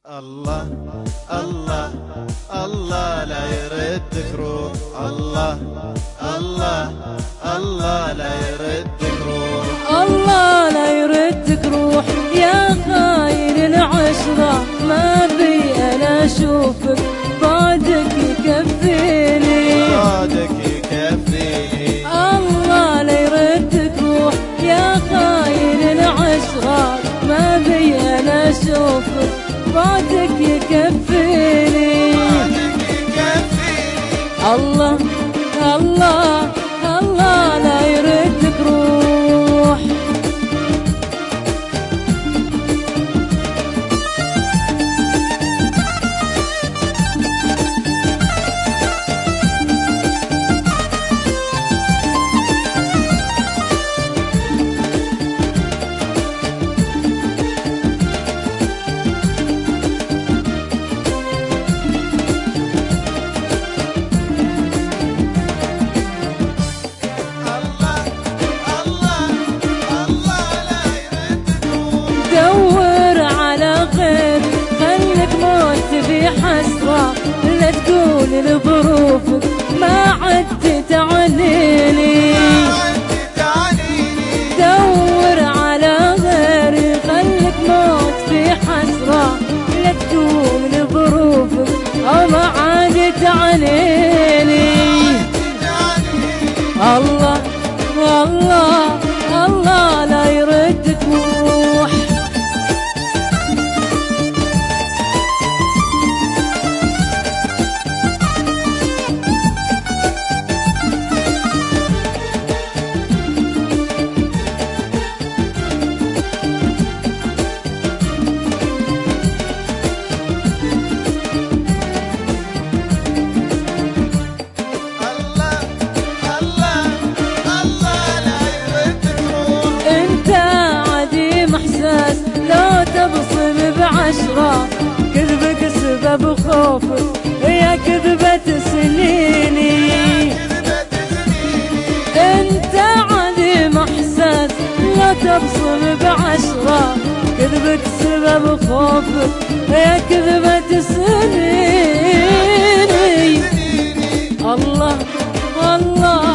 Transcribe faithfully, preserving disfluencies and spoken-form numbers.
الله الله الله لا يردك روح. الله الله الله لا يردك روح. الله لا يردك روح يا خاين العشرة، ما بي انا اشوفك بعدك يكفيني، بعدك يكفيني. الله لا يردك روح يا خاين العشرة، ما بي انا اشوفك بعدك يكفيني. الله الله الله لا يردك روح. في حسرة لا تقول لظروفك ما عدت تعنيني، دور على غيري خلك موت في حسرة لا تقول لظروفك أو ما عاد تعنيني. الله الله الله لا يردك روح. لو تبصم بعشرة كذبك سبب خوفك يا كذبة سنيني، انت عديم احساس لو تبصم بعشرة كذبك سبب خوفك يا كذبة سنيني. الله الله